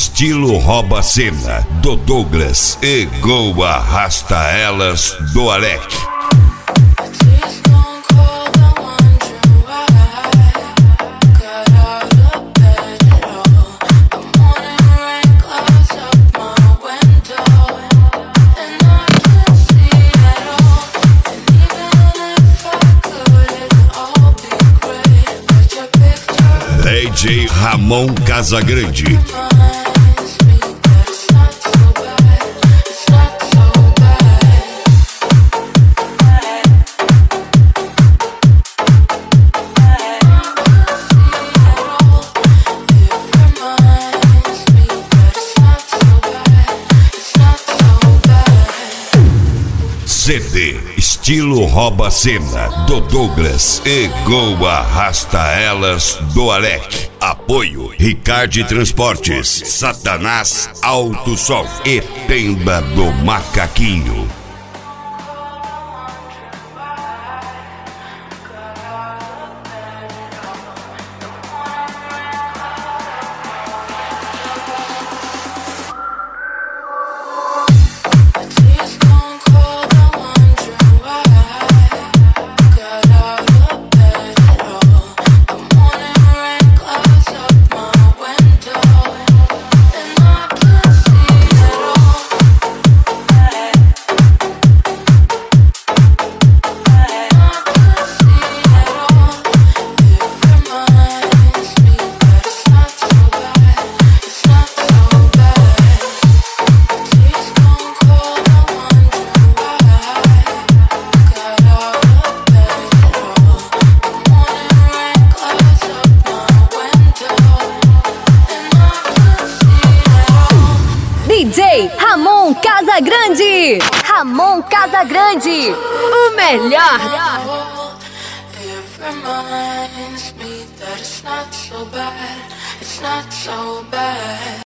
estilo rouba cena do Douglas e Gol arrasta elas do Alec. DJ Ramon Casagrande. CD estilo rouba cena do Douglas e Gol arrasta elas do Alec. Apoio Ricardo Transportes, Satanás Auto Sol e Tenda do Macaquinho. DJ Ramon Casagrande. Ramon Casagrande, o melhor. It reminds me that it's not so bad, it's not so bad.